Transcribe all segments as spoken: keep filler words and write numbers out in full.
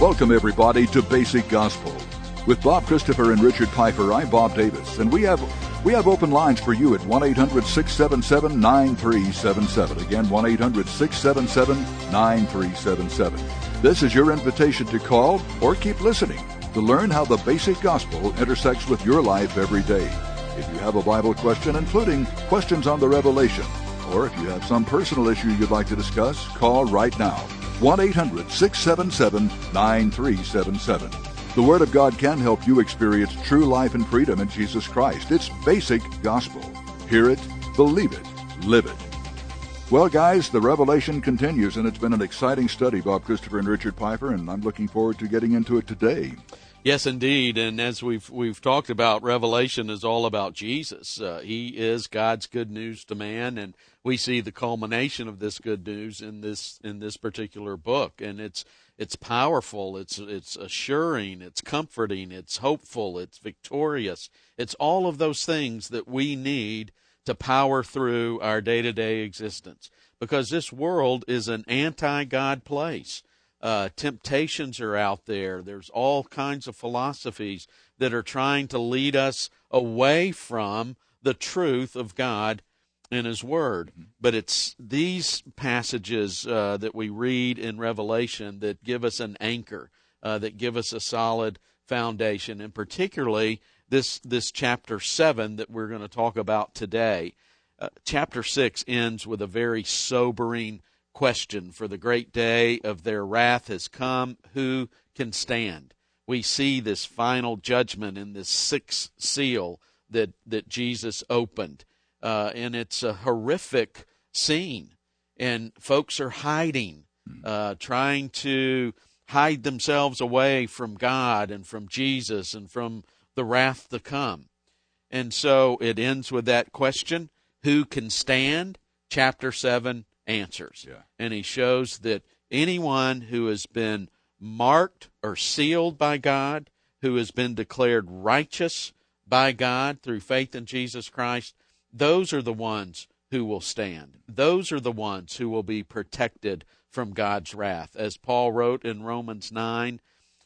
Welcome, everybody, to Basic Gospel. With Bob Christopher and Richard Piper, I'm Bob Davis, and we have we have open lines for you at one eight hundred six seven seven nine three seven seven. Again, one eight hundred six seven seven nine three seven seven. This is your invitation to call or keep listening to learn how the basic gospel intersects with your life every day. If you have a Bible question, including questions on the Revelation, or if you have some personal issue you'd like to discuss, call right now. one eight hundred six seven seven nine three seven seven. The Word of God can help you experience true life and freedom in Jesus Christ. It's basic gospel. Hear it, believe it, live it. Well, guys, the Revelation continues, and it's been an exciting study, Bob Christopher and Richard Piper, and I'm looking forward to getting into it today. Yes, indeed, and as we've we've talked about, Revelation is all about Jesus. Uh, he is God's good news to man, and we see the culmination of this good news in this in this particular book, and it's it's powerful, it's it's assuring, it's comforting, it's hopeful, it's victorious. It's all of those things that we need to power through our day-to-day existence, because this world is an anti-God place. Uh, temptations are out there. There's all kinds of philosophies that are trying to lead us away from the truth of God and His Word. But it's these passages uh, that we read in Revelation that give us an anchor, uh, that give us a solid foundation, and particularly this this chapter seven that we're going to talk about today. Uh, chapter six ends with a very sobering question. For the great day of their wrath has come, who can stand? We see this final judgment in this sixth seal that, that Jesus opened. Uh, and it's a horrific scene. And folks are hiding, uh, trying to hide themselves away from God and from Jesus and from the wrath to come. And so it ends with that question, who can stand? Chapter seven answers. Yeah. And he shows that anyone who has been marked or sealed by God, who has been declared righteous by God through faith in Jesus Christ, those are the ones who will stand. Those are the ones who will be protected from God's wrath. As Paul wrote in Romans nine,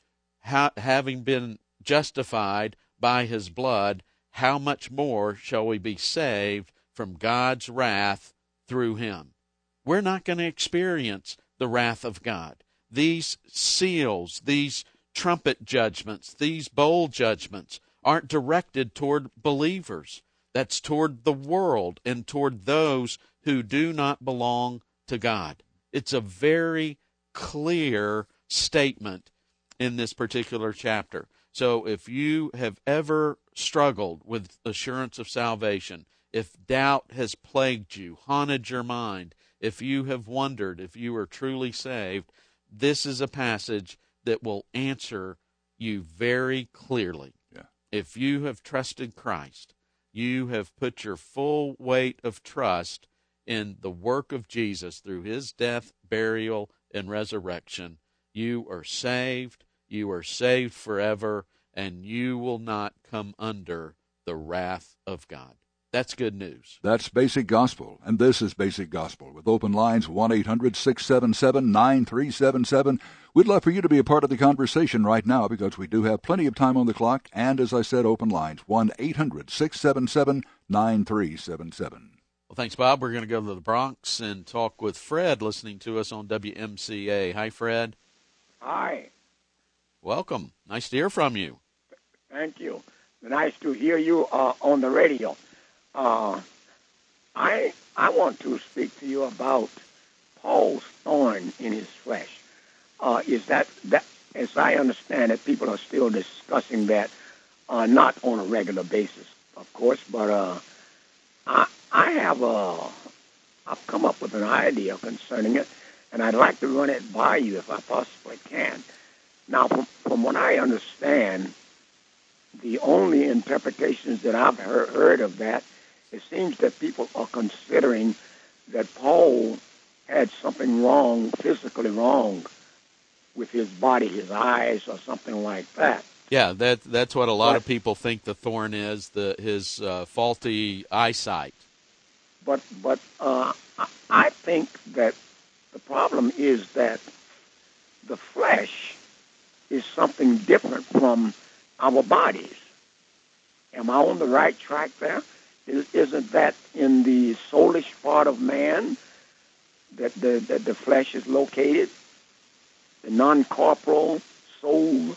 ha- having been justified by his blood, how much more shall we be saved from God's wrath through him? We're not going to experience the wrath of God. These seals, these trumpet judgments, these bowl judgments aren't directed toward believers. That's toward the world and toward those who do not belong to God. It's a very clear statement in this particular chapter. So if you have ever struggled with assurance of salvation, if doubt has plagued you, haunted your mind, if you have wondered if you are truly saved, this is a passage that will answer you very clearly. Yeah. If you have trusted Christ, you have put your full weight of trust in the work of Jesus through his death, burial, and resurrection. You are saved, you are saved forever, and you will not come under the wrath of God. That's good news. That's basic gospel, and this is basic gospel. With open lines, one eight hundred six seven seven nine three seven seven. We'd love for you to be a part of the conversation right now, because we do have plenty of time on the clock, and as I said, open lines, one eight hundred six seven seven nine three seven seven. Well, thanks, Bob. We're going to go to the Bronx and talk with Fred, listening to us on W M C A. Hi, Fred. Hi. Welcome. Nice to hear from you. Thank you. Nice to hear you uh, on the radio. Uh, I I want to speak to you about Paul's thorn in his flesh. Uh, is that, that, as I understand it, people are still discussing that, uh, not on a regular basis, of course, but uh, I I have a, I've come up with an idea concerning it, and I'd like to run it by you if I possibly can. Now, from, from what I understand, the only interpretations that I've heard, heard of that, it seems that people are considering that Paul had something wrong, physically wrong, with his body, his eyes, or something like that. Yeah, that that's what a lot but, of people think the thorn is, the his uh, faulty eyesight. But but uh, I think that the problem is that the flesh our bodies. Am I on the right track there? Isn't that in the soulish part of man that the, that the flesh is located? The non-corporal soul?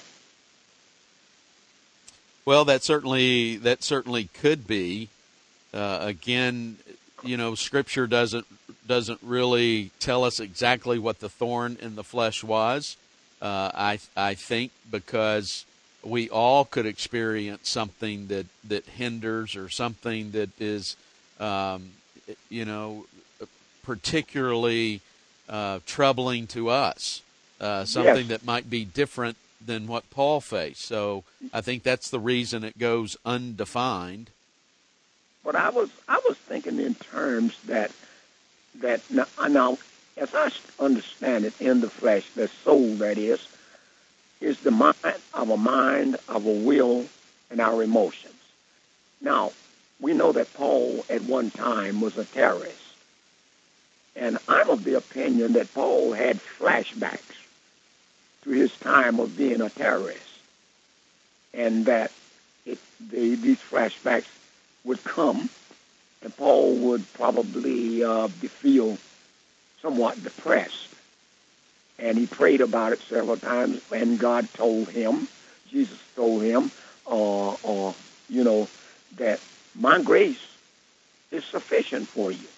Well, that certainly that certainly could be. Uh, again, you know, Scripture doesn't doesn't really tell us exactly what the thorn in the flesh was. Uh, I I think because we all could experience something that, that hinders or something that is, um, you know, particularly uh, troubling to us, uh, something yes. that might be different than what Paul faced. So I think that's the reason it goes undefined. But I was I was thinking in terms that that now, now as I understand it, in the flesh, the soul, that is, is the mind, our mind, our will, and our emotions. Now, we know that Paul at one time was a terrorist. And I'm of the opinion that Paul had flashbacks to his time of being a terrorist. And that it, the, these flashbacks would come, and Paul would probably uh, feel somewhat depressed. And he prayed about it several times, and God told him, Jesus told him, uh, uh, you know, that my grace is sufficient for you.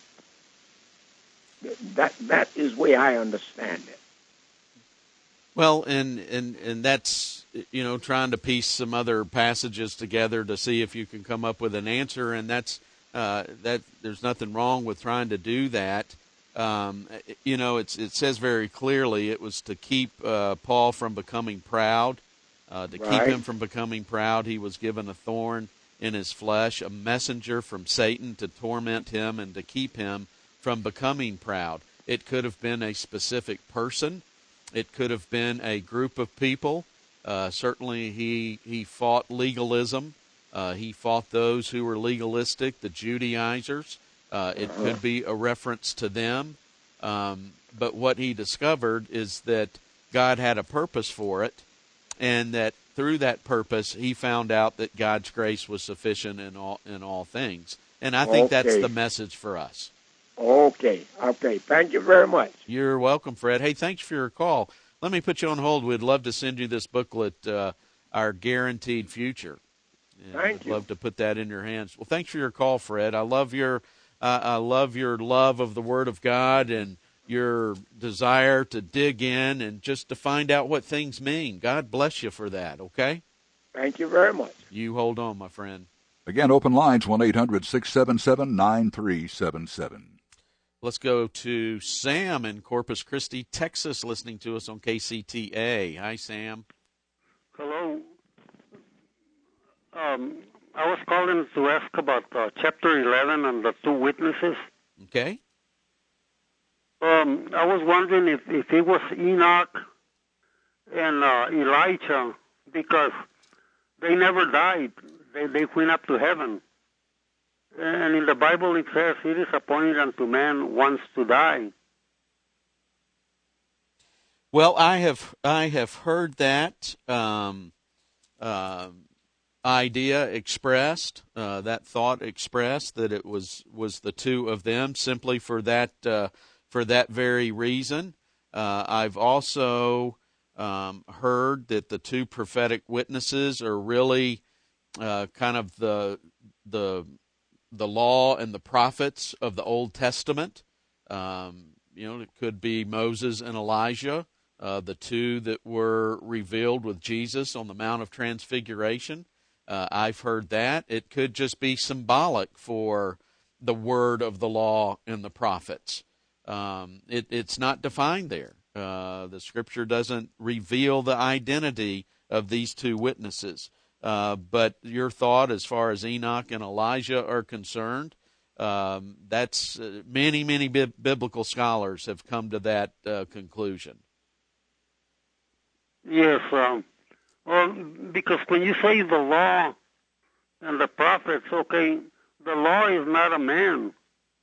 That that is the way I understand it. Well, and, and, and that's, you know, trying to piece some other passages together to see if you can come up with an answer, and that's uh, that. There's nothing wrong with trying to do that. Um, you know, it's, it says very clearly it was to keep uh, Paul from becoming proud, uh, to Right. keep him from becoming proud. He was given a thorn in his flesh, a messenger from Satan to torment him and to keep him from becoming proud. It could have been a specific person. It could have been a group of people. Uh, certainly he, he fought legalism. Uh, he fought those who were legalistic, the Judaizers. Uh, it could be a reference to them. Um, but what he discovered is that God had a purpose for it, and that through that purpose, he found out that God's grace was sufficient in all in all things. And I think Okay. that's the message for us. Okay, okay. Thank you very much. You're welcome, Fred. Hey, thanks for your call. Let me put you on hold. We'd love to send you this booklet, uh, Our Guaranteed Future. And Thank I'd you. love to put that in your hands. Well, thanks for your call, Fred. I love your uh, I love your love of the Word of God and your desire to dig in and just to find out what things mean. God bless you for that, okay? Thank you very much. You hold on, my friend. Again, open lines, one eight hundred six seven seven nine three seven seven. Let's go to Sam in Corpus Christi, Texas, listening to us on K C T A. Hi, Sam. Hello. Um, I was calling to ask about uh, chapter eleven and the two witnesses. Okay. Um, I was wondering if, if it was Enoch and uh, Elijah, because they never died. They, they went up to heaven. And in the Bible it says, it is appointed unto man once to die. Well, I have I have heard that um, uh, idea expressed, uh, that thought expressed, that it was, was the two of them, simply for that uh, for that very reason. Uh, I've also um, heard that the two prophetic witnesses are really uh, kind of the the the law and the prophets of the Old Testament. Um, you know, it could be Moses and Elijah, uh, the two that were revealed with Jesus on the Mount of Transfiguration. Uh, I've heard that. It could just be symbolic for the word of the law and the prophets. Um, it, it's not defined there. Uh, the Scripture doesn't reveal the identity of these two witnesses. Uh, but your thought as far as Enoch and Elijah are concerned, um, that's uh, many, many bi- biblical scholars have come to that uh, conclusion. Yes, um, well, because when you say the law and the prophets, okay, the law is not a man.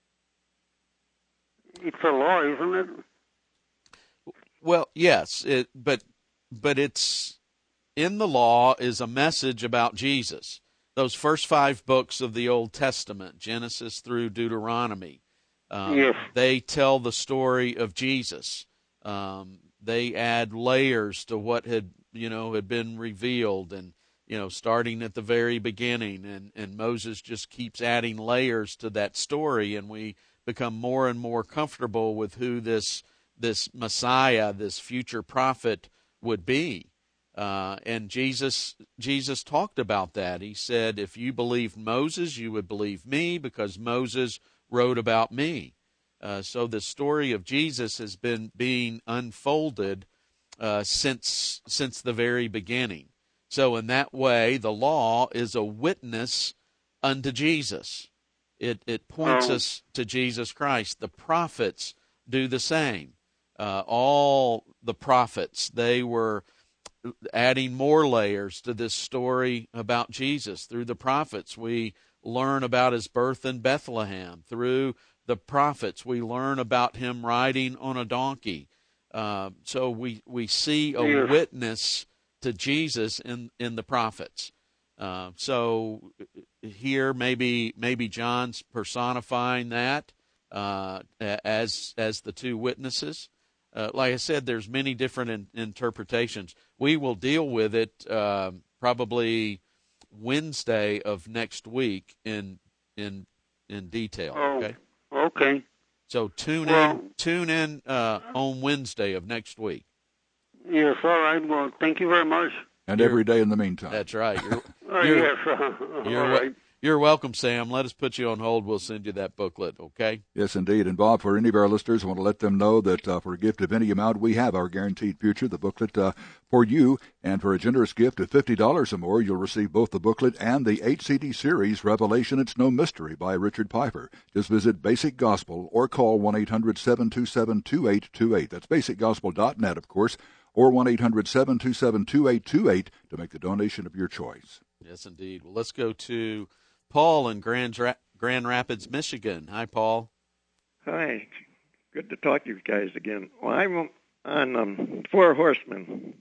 It's a law, isn't it? Well, yes, it, but but it's in the law is a message about Jesus. Those first five books of the Old Testament, Genesis through Deuteronomy, um, yes. they tell the story of Jesus. Um, they add layers to what had, you know, had been revealed, and, you know, starting at the very beginning, and, and Moses just keeps adding layers to that story, and we become more and more comfortable with who this this Messiah, this future prophet would be. Uh, and Jesus Jesus talked about that. He said, if you believed Moses, you would believe me, because Moses wrote about me. Uh, so the story of Jesus has been being unfolded uh, since since the very beginning. So in that way, the law is a witness unto Jesus. It it points Oh. us to Jesus Christ. The prophets do the same. Uh, all the prophets, they were adding more layers to this story about Jesus. Through the prophets, we learn about his birth in Bethlehem. Through the prophets, we learn about him riding on a donkey. Uh, so we, we see a Yes. witness to Jesus in, in the prophets. Uh, so here, maybe maybe John's personifying that uh, as as the two witnesses. Uh, like I said, there's many different in, interpretations. We will deal with it uh, probably Wednesday of next week in in in detail. Oh, Okay. okay. So tune Well- in tune in uh, on Wednesday of next week. Yes, all right. Well, thank you very much. And You're- every day in the meantime. That's right. You're, Uh, You're- yes, uh, you're, all wel- right. you're welcome, Sam. Let us put you on hold. We'll send you that booklet. Okay. Yes, indeed. And, Bob, for any of our listeners, I want to let them know that uh, for a gift of any amount, we have our Guaranteed Future, the booklet uh, for you. And for a generous gift of fifty dollars or more, you'll receive both the booklet and the eight C D series, Revelation, It's No Mystery, by Richard Piper. Just visit Basic Gospel or call one eight hundred seven two seven two eight two eight. That's basic gospel dot net, of course, or one eight hundred seven two seven two eight two eight to make the donation of your choice. Yes, indeed. Well, let's go to Paul in Grand, Ra- Grand Rapids, Michigan. Hi, Paul. Hi, good to talk to you guys again. Well, I'm on um, Four Horsemen.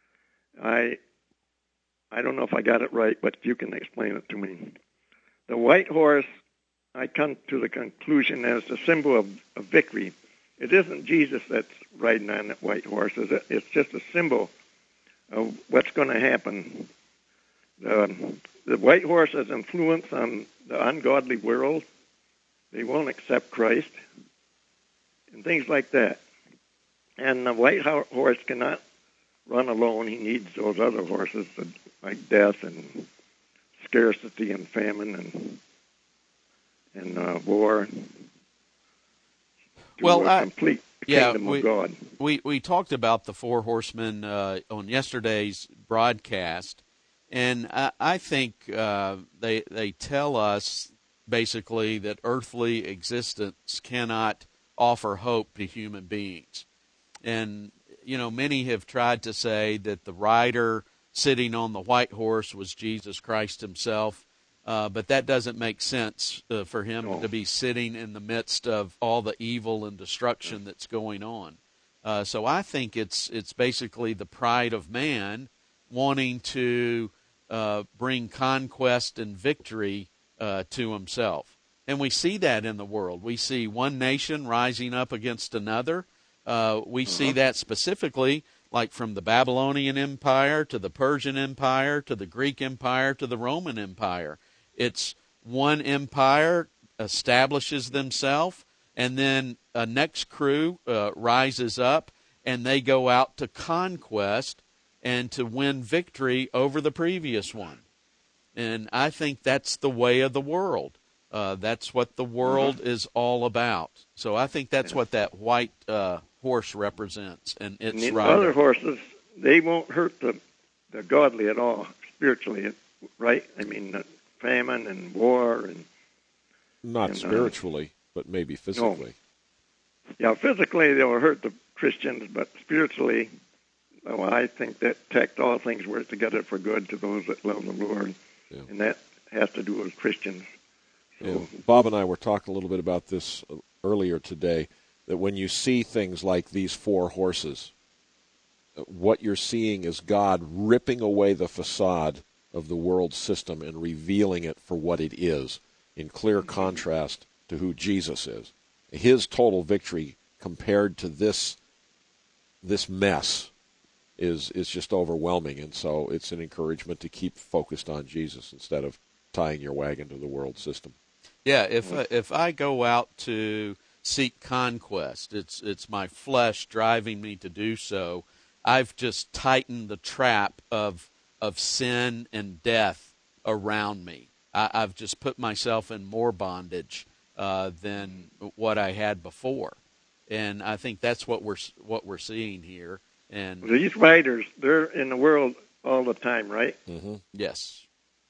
I I don't know if I got it right, but you can explain it to me. The white horse, I come to the conclusion as a symbol of, of victory. It isn't Jesus that's riding on that white horse. Is it? It's just a symbol of what's going to happen. The, the white horse has influence on the ungodly world. They won't accept Christ, and things like that. And the white ho- horse cannot run alone. He needs those other horses, like death and scarcity and famine and and uh, war. To Well, uh, I- complete the yeah, kingdom we- of God. We we talked about the four horsemen uh, on yesterday's broadcast, and I, I think uh, they they tell us basically that earthly existence cannot offer hope to human beings. And you know, many have tried to say that the rider sitting on the white horse was Jesus Christ himself, uh, but that doesn't make sense uh, for him No. to be sitting in the midst of all the evil and destruction that's going on. Uh, so I think it's it's basically the pride of man wanting to uh, bring conquest and victory uh, to himself. And we see that in the world. We see one nation rising up against another. Uh, we see that specifically, like from the Babylonian Empire to the Persian Empire to the Greek Empire to the Roman Empire. It's one empire establishes themselves, and then a next crew uh, rises up, and they go out to conquest and to win victory over the previous one. And I think that's the way of the world. Uh, that's what the world Mm-hmm. is all about. So I think that's what that white uh, horse represents, and And its the rider. other horses, they won't hurt the, the godly at all, spiritually, right? I mean, uh, famine and war and Not And, uh, spiritually, but maybe physically. yeah, physically they'll hurt the Christians, but spiritually, well, I think that tact all things work together for good to those that love the Lord, Yeah. and that has to do with Christians. So, Yeah. Bob and I were talking a little bit about this earlier today, that when you see things like these four horses, what you're seeing is God ripping away the facade of the world system and revealing it for what it is, in clear contrast to who Jesus is. His total victory compared to this this mess is is just overwhelming, and so it's an encouragement to keep focused on Jesus instead of tying your wagon to the world system. Yeah, if uh, if I go out to seek conquest, it's it's my flesh driving me to do so. I've just tightened the trap of of sin and death around me. I, I've just put myself in more bondage uh, than what I had before, and I think that's what we're what we're seeing here. And these writers, they're in the world all the time, right? Mm-hmm. Yes.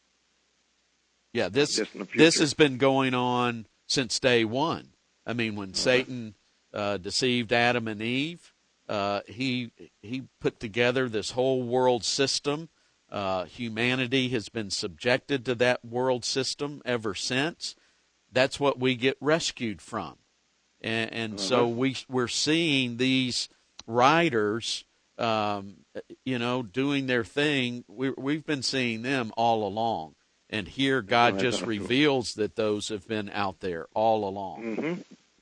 Yeah, this the this has been going on since day one. I mean, when uh-huh. Satan uh, deceived Adam and Eve, uh, he he put together this whole world system. Uh, humanity has been subjected to that world system ever since. That's what we get rescued from, and, and uh-huh. so we we're seeing these writers, um, you know, doing their thing. We we've been seeing them all along. And here God just reveals that those have been out there all along. Mm-hmm.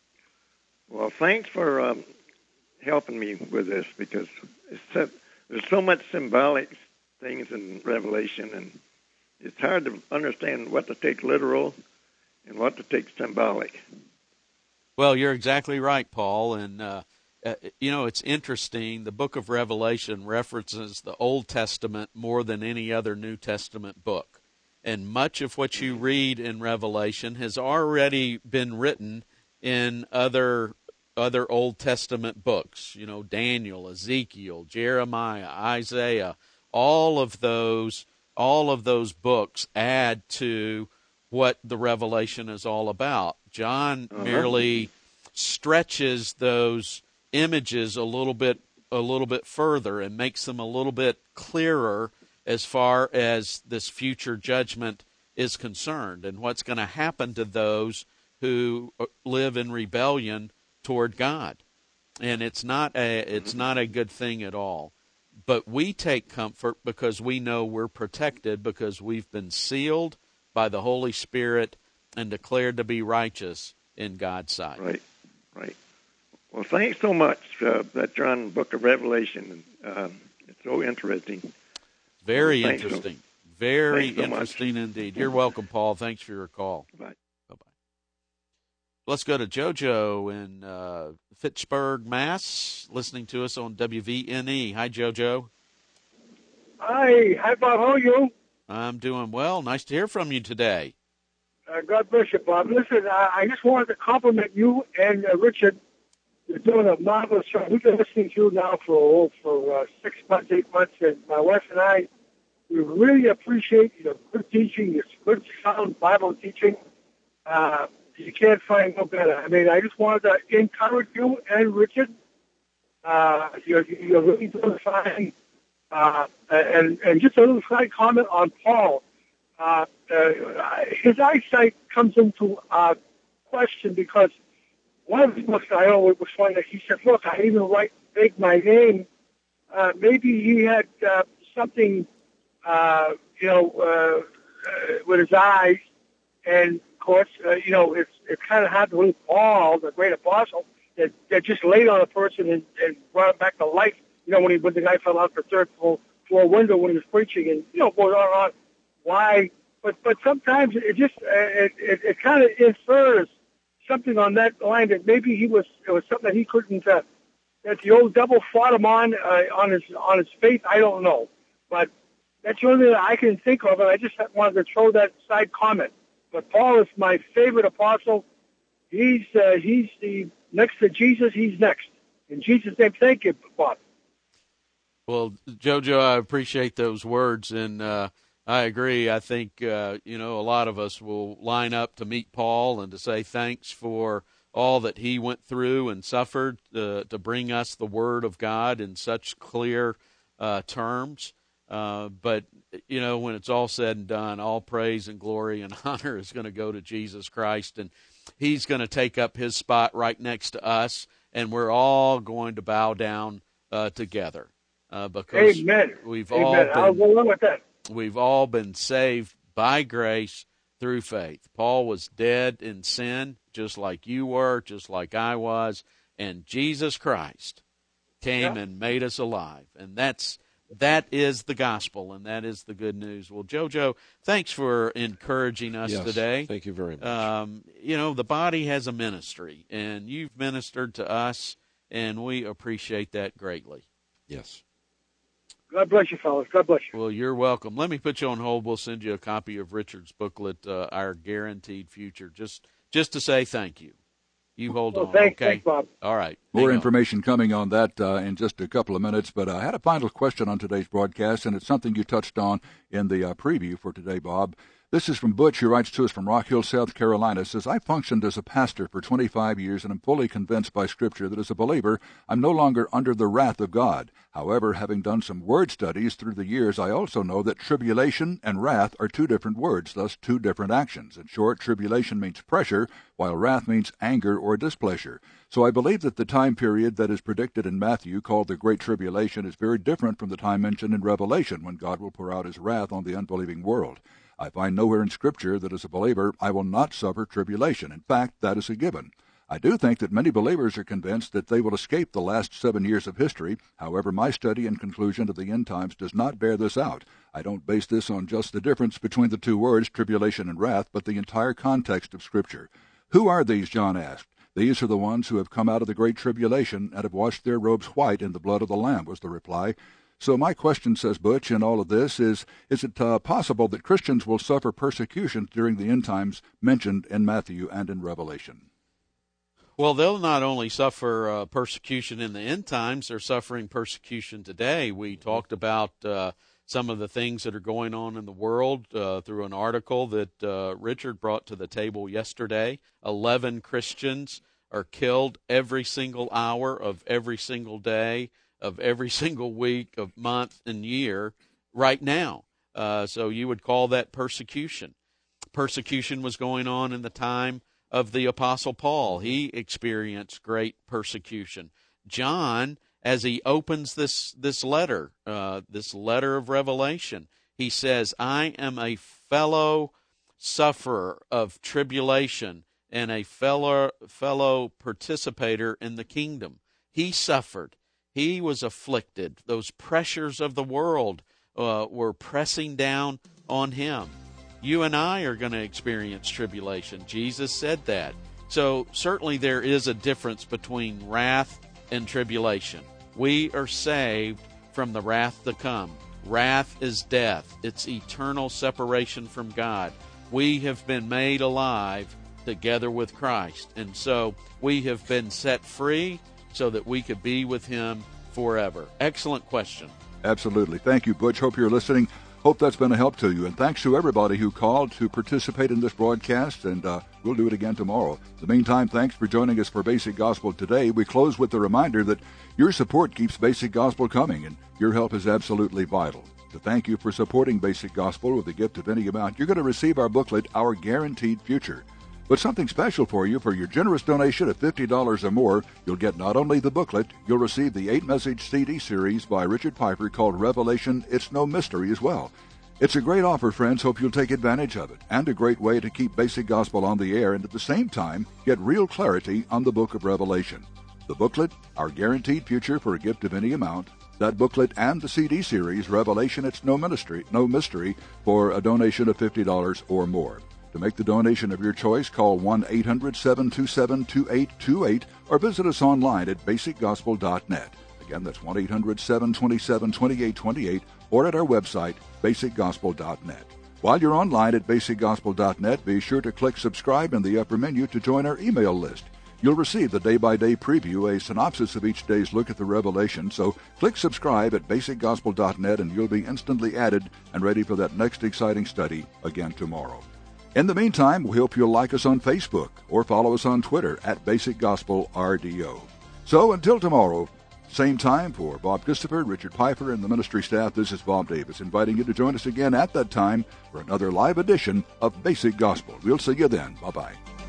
Well, thanks for um, helping me with this, because it's so, there's so much symbolic things in Revelation, and it's hard to understand what to take literal and what to take symbolic. Well, you're exactly right, Paul. And, uh, uh, you know, it's interesting. The book of Revelation references the Old Testament more than any other New Testament book. And much of what you read in Revelation has already been written in other other Old Testament books. You know, Daniel, Ezekiel, Jeremiah, Isaiah. All of those, all of those books add to what the Revelation is all about. John uh-huh. merely stretches those images a little bit, a little bit further and makes them a little bit clearer as far as this future judgment is concerned and what's going to happen to those who live in rebellion toward God. And it's not a it's not a good thing at all. But we take comfort because we know we're protected, because we've been sealed by the Holy Spirit and declared to be righteous in God's sight. Right, right. Well, thanks so much, uh, that John Book of Revelation. Um, it's so interesting. Very Thanks interesting. So, Very so interesting much. indeed. You're welcome, Paul. Thanks for your call. Bye. Bye-bye. Let's go to JoJo in uh, Fitchburg, Mass, listening to us on W V N E. Hi, JoJo. Hi. Hi, Bob. How are you? I'm doing well. Nice to hear from you today. Uh, God bless you, Bob. Listen, I, I just wanted to compliment you and uh, Richard. You're doing a marvelous show. We've been listening to you now for oh, for uh, six months, eight months, and my wife and I, we really appreciate your good teaching, your good sound Bible teaching. Uh, you can't find no better. I mean, I just wanted to encourage you and Richard. Uh, you're, you're really doing fine. Uh, and, and just a little side comment on Paul. Uh, uh, his eyesight comes into uh, question because one of the books I always was funny that he said, look, I even write make my name. Uh, maybe he had uh, something, uh, you know, uh, uh, with his eyes. And, of course, uh, you know, it's it's kind of hard to believe Paul, the great apostle, that, that just laid on a person and, and brought him back to life. You know, when, he, when the guy fell out the third floor, floor window when he was preaching, and, you know, goes on and on. Why? But but sometimes it just, uh, it, it, it kind of infers something on that line that maybe he was, it was something that he couldn't, uh, that the old devil fought him on, uh, on his, on his faith. I don't know. But that's the only thing that I can think of, and I just wanted to throw that side comment. But Paul is my favorite apostle. He's, uh, he's the, next to Jesus, he's next. In Jesus' name, thank you, Bob. Well, JoJo, I appreciate those words, and uh, I agree. I think, uh, you know, a lot of us will line up to meet Paul and to say thanks for all that he went through and suffered uh, to bring us the Word of God in such clear uh, terms. Uh, but, you know, when it's all said and done, all praise and glory and honor is going to go to Jesus Christ, and he's going to take up his spot right next to us, and we're all going to bow down uh, together. uh, because Amen. we've Amen. all I'll been go along with that. we've all been saved by grace through faith. Paul was dead in sin, just like you were, just like I was, and Jesus Christ came Yeah. and made us alive, and that's that is the gospel, and that is the good news. Well, JoJo, thanks for encouraging us Yes, today. thank you very much. Um, you know, the body has a ministry, and you've ministered to us, and we appreciate that greatly. Yes. God bless you, fellas. God bless you. Well, you're welcome. Let me put you on hold. We'll send you a copy of Richard's booklet, uh, Our Guaranteed Future, just just to say thank you. You hold Well, on, thanks, okay? thanks, Bob. All right. More Hang on. information coming on that uh, in just a couple of minutes, but I had a final question on today's broadcast, and it's something you touched on in the uh, preview for today, Bob. This is from Butch, who writes to us from Rock Hill, South Carolina. Says, I functioned as a pastor for twenty-five years and am fully convinced by Scripture that as a believer, I'm no longer under the wrath of God. However, having done some word studies through the years, I also know that tribulation and wrath are two different words, thus two different actions. In short, tribulation means pressure, while wrath means anger or displeasure. So I believe that the time period that is predicted in Matthew, called the Great Tribulation, is very different from the time mentioned in Revelation, when God will pour out his wrath on the unbelieving world. I find nowhere in Scripture that as a believer I will not suffer tribulation. In fact, that is a given. I do think that many believers are convinced that they will escape the last seven years of history. However, my study and conclusion of the end times does not bear this out. I don't base this on just the difference between the two words, tribulation and wrath, but the entire context of Scripture. Who are these, John asked. These are the ones who have come out of the great tribulation and have washed their robes white in the blood of the Lamb, was the reply. So my question, says Butch, in all of this is, is it uh, possible that Christians will suffer persecution during the end times mentioned in Matthew and in Revelation? Well, they'll not only suffer uh, persecution in the end times, they're suffering persecution today. We talked about uh, some of the things that are going on in the world uh, through an article that uh, Richard brought to the table yesterday. Eleven Christians are killed every single hour of every single day of every single week of month and year right now. Uh, so you would call that persecution. Persecution was going on in the time of the Apostle Paul. He experienced great persecution. John, as he opens this, this letter, uh, this letter of Revelation, he says, I am a fellow sufferer of tribulation and a fellow, fellow participator in the kingdom. He suffered. He was afflicted. Those pressures of the world uh, were pressing down on him. You and I are going to experience tribulation. Jesus said that. So certainly there is a difference between wrath and tribulation. We are saved from the wrath to come. Wrath is death. It's eternal separation from God. We have been made alive together with Christ. And so we have been set free so that we could be with him forever. Excellent question. Absolutely. Thank you, Butch. Hope you're listening. Hope that's been a help to you. And thanks to everybody who called to participate in this broadcast, and uh, we'll do it again tomorrow. In the meantime, thanks for joining us for Basic Gospel today. We close with the reminder that your support keeps Basic Gospel coming, and your help is absolutely vital. To thank you for supporting Basic Gospel with a gift of any amount, you're going to receive our booklet, Our Guaranteed Future. But something special for you. For your generous donation of fifty dollars or more, you'll get not only the booklet, you'll receive the eight-message C D series by Richard Piper called Revelation, It's No Mystery as well. It's a great offer, friends. Hope you'll take advantage of it, and a great way to keep Basic Gospel on the air and at the same time get real clarity on the book of Revelation. The booklet, Our Guaranteed Future, for a gift of any amount. That booklet and the C D series, Revelation, It's No Mystery, no mystery for a donation of fifty dollars or more. To make the donation of your choice, call one eight hundred seven two seven two eight two eight or visit us online at basic gospel dot net. Again, that's one eight hundred seven two seven two eight two eight or at our website, basic gospel dot net. While you're online at basic gospel dot net, be sure to click subscribe in the upper menu to join our email list. You'll receive the day-by-day preview, a synopsis of each day's look at the Revelation, so click subscribe at basic gospel dot net and you'll be instantly added and ready for that next exciting study again tomorrow. In the meantime, we hope you'll like us on Facebook or follow us on Twitter at Basic Gospel R D O. So until tomorrow, same time, for Bob Christopher, Richard Piper, and the ministry staff, this is Bob Davis, inviting you to join us again at that time for another live edition of Basic Gospel. We'll see you then. Bye-bye.